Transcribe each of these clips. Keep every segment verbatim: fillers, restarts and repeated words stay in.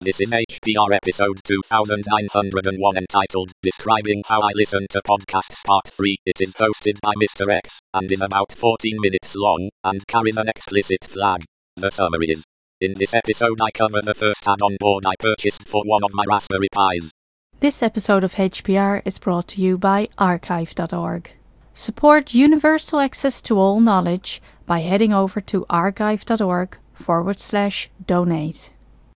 This is H P R episode two thousand nine hundred one entitled Describing How I Listen to Podcasts Part three. It is hosted by Mister X, and is about fourteen minutes long, and carries an explicit flag. The summary is: in this episode I cover the first add-on board I purchased for one of my Raspberry Pis. This episode of H P R is brought to you by archive dot org. Support universal access to all knowledge by heading over to archive dot org forward slash donate.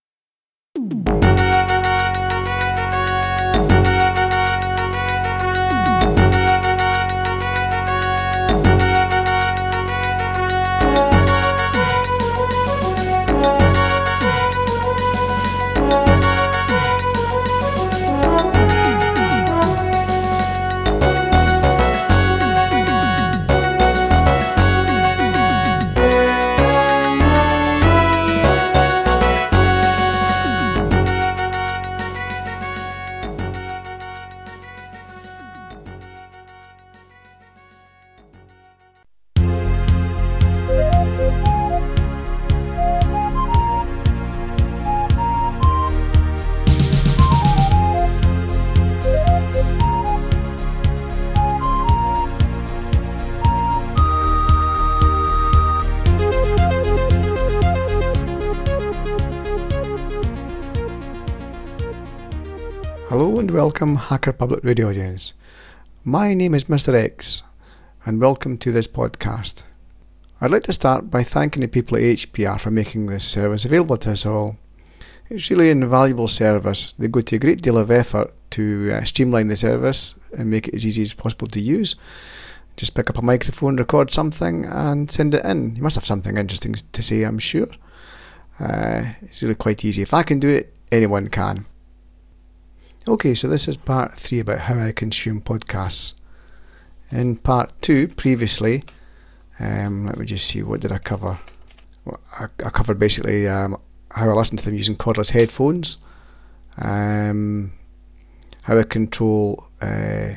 Hello and welcome, Hacker Public Radio audience. My name is Mister X, and welcome to this podcast. I'd like to start by thanking the people at H P R for making this service available to us all. It's really an invaluable service. They go to a great deal of effort to uh, streamline the service and make it as easy as possible to use. Just pick up a microphone, record something and send it in. You must have something interesting to say, I'm sure. Uh, it's really quite easy. If I can do it, anyone can. Okay, so this is part three about how I consume podcasts. In part two, previously, um, let me just see, what did I cover? Well, I, I covered basically um, how I listen to them using cordless headphones, um, how I control uh,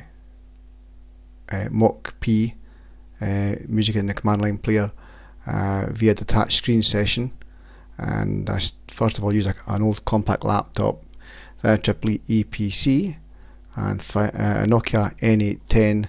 uh, Mach-P, uh, music in the command line player, uh, via detached screen session, and I first of all use a, an old compact laptop, a triple E P C, and fi- uh, a Nokia N eight ten,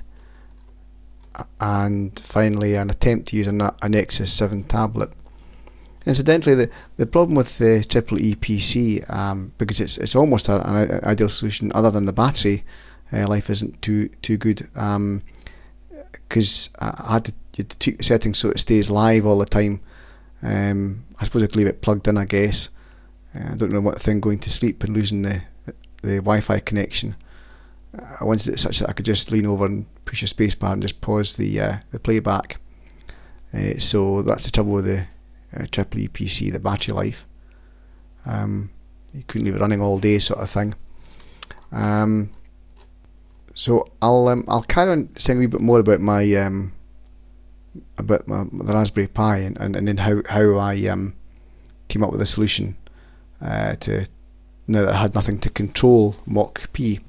and finally an attempt to use a, a Nexus seven tablet. Incidentally, the, the problem with the triple E P C, um, because it's it's almost a, an ideal solution other than the battery uh, life isn't too too good, because um, I had to, to tweak the settings so it stays live all the time. Um, I suppose I could leave it plugged in, I guess. I don't know what thing going to sleep and losing the the Wi-Fi connection. I wanted it such that I could just lean over and push a spacebar and just pause the uh, the playback. Uh, so that's the trouble with the uh, triple E P C, the battery life. Um, you couldn't leave it running all day, sort of thing. Um, so I'll um, I'll carry on saying a wee bit more about my um, about my, the Raspberry Pi and, and, and then how how I um, came up with a solution. Uh, to now that I had nothing to control Mach-P.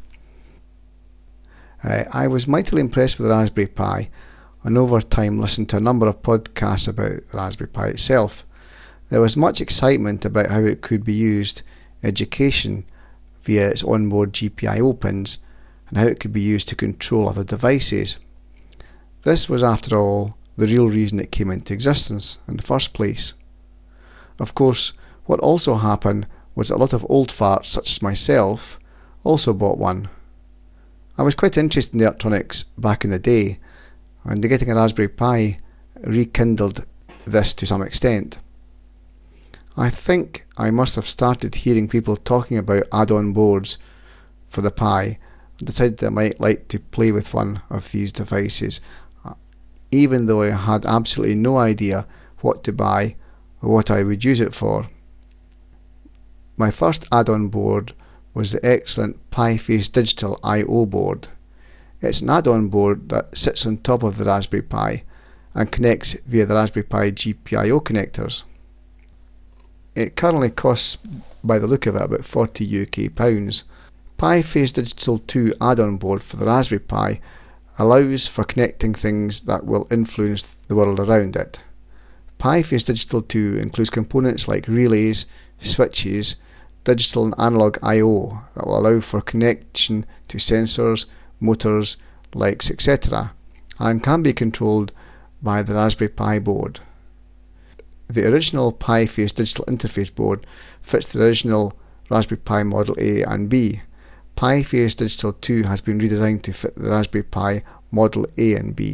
Uh, I was mightily impressed with the Raspberry Pi, and over time listened to a number of podcasts about the Raspberry Pi itself. There was much excitement about how it could be used in education via its onboard G P I O pins, and how it could be used to control other devices. This was, after all, the real reason it came into existence in the first place. Of course, what also happened was that a lot of old farts, such as myself, also bought one. I was quite interested in the electronics back in the day, and getting a Raspberry Pi rekindled this to some extent. I think I must have started hearing people talking about add-on boards for the Pi, and decided that I might like to play with one of these devices, even though I had absolutely no idea what to buy or what I would use it for. My first add-on board was the excellent Pi-Face Digital I O board. It's an add-on board that sits on top of the Raspberry Pi and connects via the Raspberry Pi G P I O connectors. It currently costs, by the look of it, about forty U K pounds. Pi-Face Digital two add-on board for the Raspberry Pi allows for connecting things that will influence the world around it. Pi-Face Digital two includes components like relays, switches, digital and analog I O that will allow for connection to sensors, motors, lights, et cetera, and can be controlled by the Raspberry Pi board. The original Pi-Face digital interface board fits the original Raspberry Pi Model A and B. Pi-Face Digital two has been redesigned to fit the Raspberry Pi Model A and B.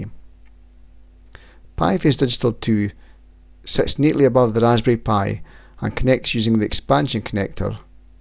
Pi-Face Digital two sits neatly above the Raspberry Pi and connects using the expansion connector.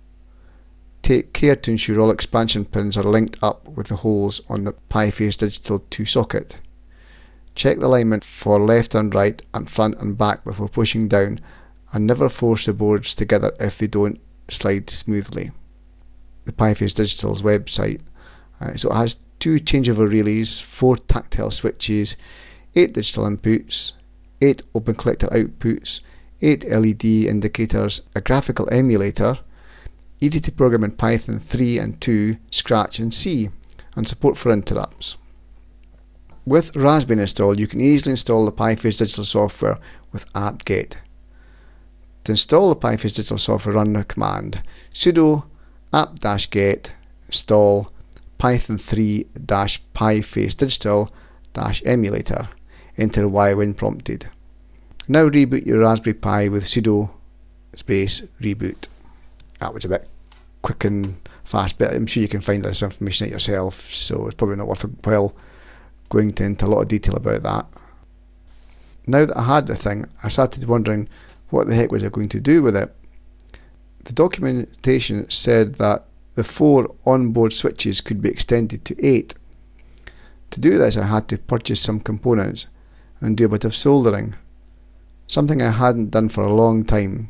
Take care to ensure all expansion pins are linked up with the holes on the Pi-Face Digital two socket. Check the alignment for left and right and front and back before pushing down, and never force the boards together if they don't slide smoothly. The Pi-Face Digital's website. Uh, so it has two changeover relays, four tactile switches, eight digital inputs, eight open collector outputs, eight L E D indicators, a graphical emulator, easy to program in Python three and two, Scratch and C, and support for interrupts. With Raspbian installed, you can easily install the Pi-Face Digital software with apt-get. To install the Pi-Face Digital software, run the command sudo apt-get install python three Pi-Face Digital emulator. Enter Y when prompted. Now reboot your Raspberry Pi with sudo space reboot. That was a bit quick and fast, but I'm sure you can find this information out yourself, so it's probably not worth a while going into a lot of detail about that. Now that I had the thing, I started wondering what the heck was I going to do with it. The documentation said that the four onboard switches could be extended to eight. To do this, I had to purchase some components and do a bit of soldering, something I hadn't done for a long time.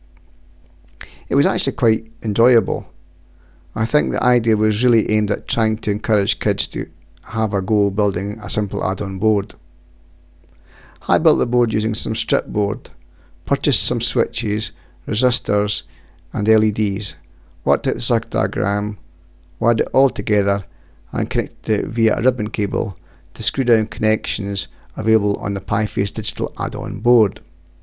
It was actually quite enjoyable. I think the idea was really aimed at trying to encourage kids to have a go building a simple add-on board. I built the board using some strip board, purchased some switches, resistors and L E Ds, worked out the circuit diagram, wired it all together and connected it via a ribbon cable to screw down connections available on the Pi-Face Digital add-on board.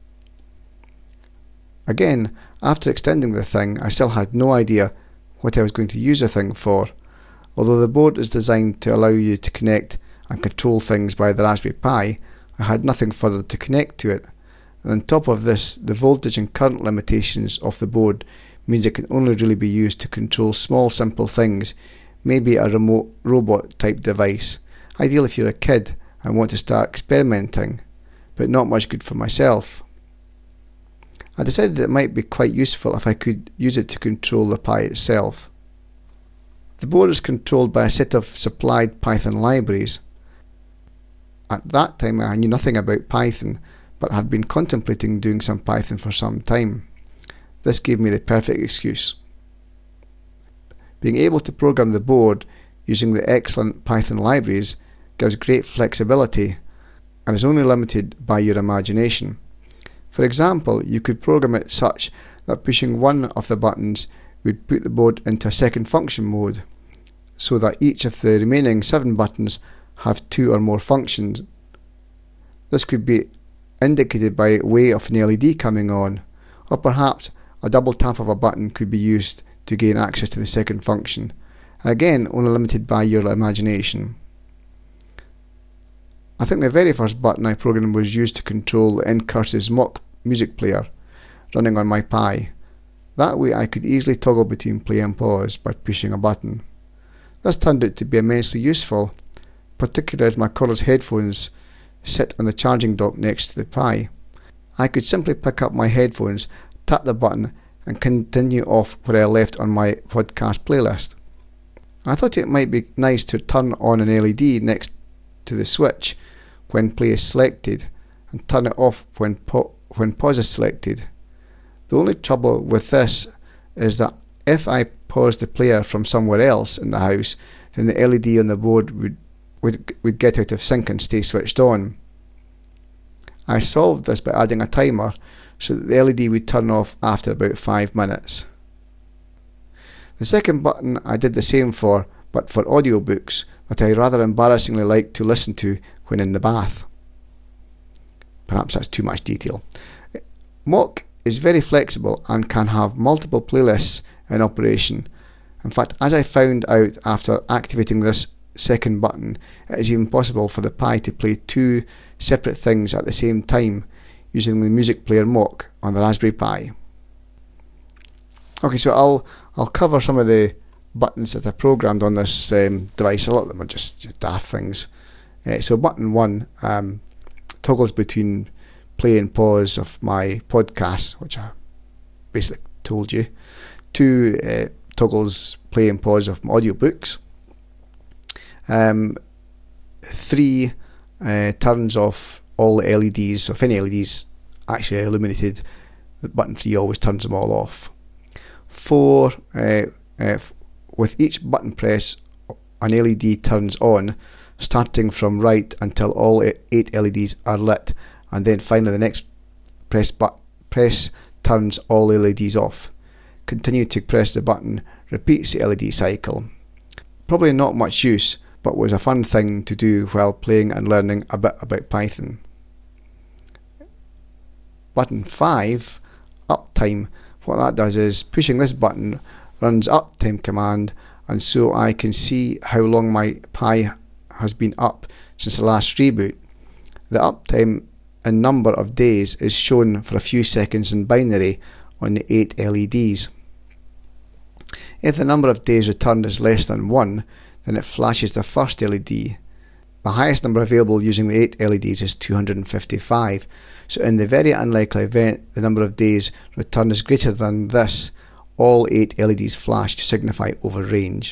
Again, after extending the thing, I still had no idea what I was going to use the thing for. Although the board is designed to allow you to connect and control things by the Raspberry Pi, I had nothing further to connect to it. And on top of this, the voltage and current limitations of the board means it can only really be used to control small simple things, maybe a remote robot type device, ideal if you're a kid and want to start experimenting, but not much good for myself. I decided it might be quite useful if I could use it to control the Pi itself. The board is controlled by a set of supplied Python libraries. At that time I knew nothing about Python, but had been contemplating doing some Python for some time. This gave me the perfect excuse. Being able to program the board using the excellent Python libraries gives great flexibility and is only limited by your imagination. For example, you could program it such that pushing one of the buttons would put the board into a second function mode, so that each of the remaining seven buttons have two or more functions. This could be indicated by way of an L E D coming on, or perhaps a double tap of a button could be used to gain access to the second function, again only limited by your imagination. I think the very first button I programmed was used to control the Ncurses Mock music player running on my Pi. That way I could easily toggle between play and pause by pushing a button. This turned out to be immensely useful, particularly as my cordless headphones sit on the charging dock next to the Pi. I could simply pick up my headphones, tap the button and continue off where I left on my podcast playlist. I thought it might be nice to turn on an L E D next to the switch when play is selected and turn it off when, po- when pause is selected. The only trouble with this is that if I pause the player from somewhere else in the house, then the L E D on the board would, would, would get out of sync and stay switched on. I solved this by adding a timer so that the L E D would turn off after about five minutes. The second button I did the same for, but for audiobooks that I rather embarrassingly like to listen to when in the bath. Perhaps that's too much detail. Mock is very flexible and can have multiple playlists in operation. In fact, as I found out after activating this second button, it is even possible for the Pi to play two separate things at the same time using the Music Player M O C on the Raspberry Pi. Okay, so I'll I'll cover some of the buttons that are programmed on this um, device. A lot of them are just daft things. Uh, so button one um, toggles between play and pause of my podcasts, which I basically told you. Two uh, toggles play and pause of my audiobooks. Um, three uh, turns off all the L E Ds. So if any L E Ds actually illuminated, the button three always turns them all off. Four, uh, uh, with each button press, an L E D turns on, starting from right until all eight L E Ds are lit, and then finally the next press but press turns all L E Ds off. Continue to press the button, repeats the L E D cycle. Probably not much use, but was a fun thing to do while playing and learning a bit about Python. Button five, uptime. What that does is pushing this button runs uptime command, and so I can see how long my Pi has been up since the last reboot. The uptime and number of days is shown for a few seconds in binary on the eight L E Ds. If the number of days returned is less than one, then it flashes the first L E D. The highest number available using the eight L E Ds is two hundred fifty-five, so in the very unlikely event the number of days returned is greater than this, all eight L E Ds flash to signify over range.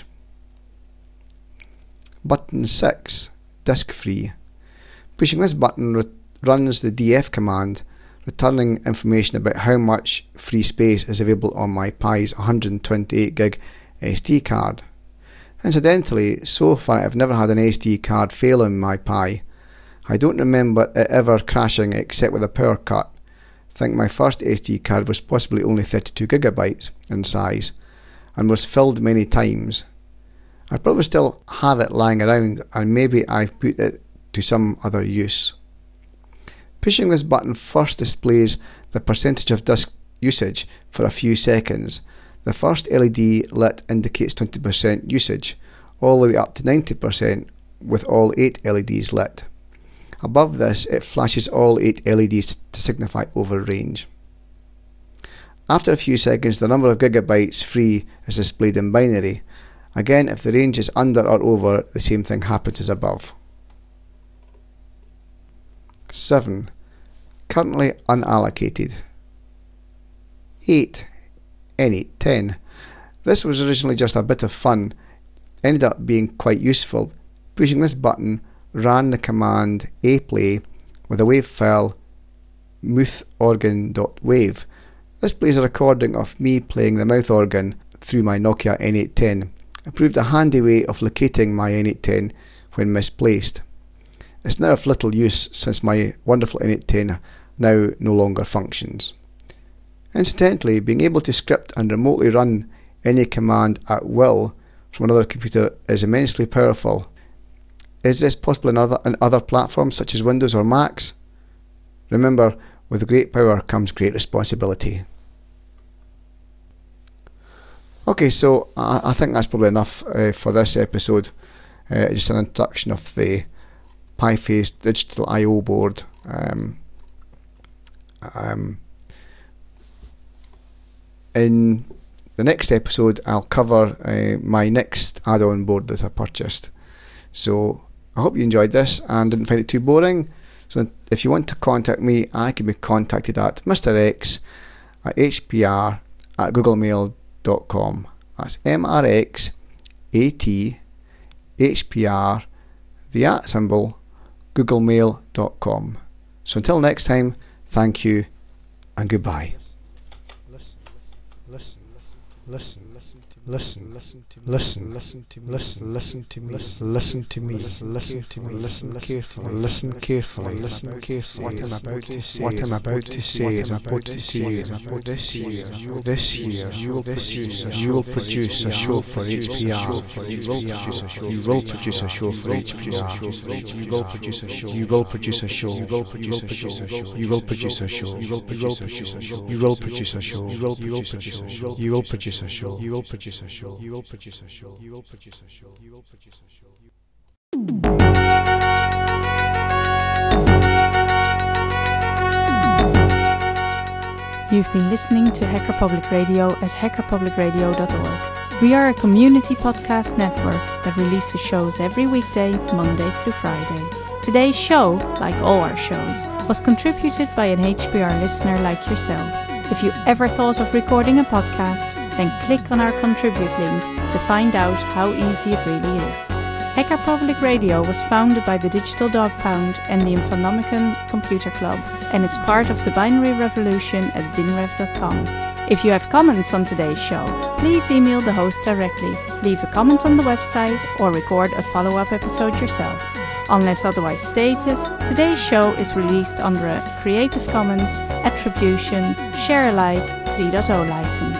Button six, disk free. Pushing this button re- runs the D F command, returning information about how much free space is available on my Pi's one hundred twenty-eight gig S D card. Incidentally, so far I've never had an S D card fail on my Pi. I don't remember it ever crashing except with a power cut. I think my first S D card was possibly only thirty-two gigabytes in size and was filled many times. I probably still have it lying around, and maybe I've put it to some other use. Pushing this button first displays the percentage of disk usage for a few seconds. The first L E D lit indicates twenty percent usage, all the way up to ninety percent with all eight L E Ds lit. Above this, it flashes all eight L E Ds to signify over range. After a few seconds, the number of gigabytes free is displayed in binary. Again, if the range is under or over, the same thing happens as above. seven. Currently unallocated. eight. N eight ten. This was originally just a bit of fun, ended up being quite useful. Pushing this button ran the command aplay with a wave file mouthorgan.wave. This plays a recording of me playing the mouth organ through my Nokia N eight ten. It proved a handy way of locating my N eight ten when misplaced. It's now of little use since my wonderful N eight ten now no longer functions. Incidentally, being able to script and remotely run any command at will from another computer is immensely powerful. Is this possible in other, in other platforms such as Windows or Macs? Remember, with great power comes great responsibility. Okay, so I, I think that's probably enough uh, for this episode. Uh, just an introduction of the Pi-Face Digital I O board. Um, um, in the next episode, I'll cover uh, my next add-on board that I purchased. So I hope you enjoyed this and didn't find it too boring. So if you want to contact me, I can be contacted at mrx at hpr at googlemail dot com. That's M R X A T H P R, the at symbol, googlemail dot com. So until next time, thank you and goodbye. Listen, listen, listen, listen. listen, listen, listen, listen, listen, listen to me, listen, listen to me, listen to me, listen to me, listen carefully, listen carefully, listen carefully. What I'm about to say, what I'm about to say is about to say is about this year, this year, you will produce, you will produce a show for H P R. You will produce a show. You will produce a show for H P R. You will produce a show. You will produce a show. You will produce a show. You will produce a show. You will produce a show. You will produce a show. You will produce a show. You will produce a show. You will produce a show. You will produce a show. You will produce a show. You will produce a show. You've been listening to Hacker Public Radio at hacker public radio dot org. We are a community podcast network that releases shows every weekday, Monday through Friday. Today's show, like all our shows, was contributed by an H P R listener like yourself. If you ever thought of recording a podcast, then click on our contribute link to find out how easy it really is. Hacker Public Radio was founded by the Digital Dog Pound and the Infonomicon Computer Club and is part of the Binary Revolution at binrev dot com. If you have comments on today's show, please email the host directly, leave a comment on the website, or record a follow-up episode yourself. Unless otherwise stated, today's show is released under a Creative Commons Attribution Share Alike three point oh license.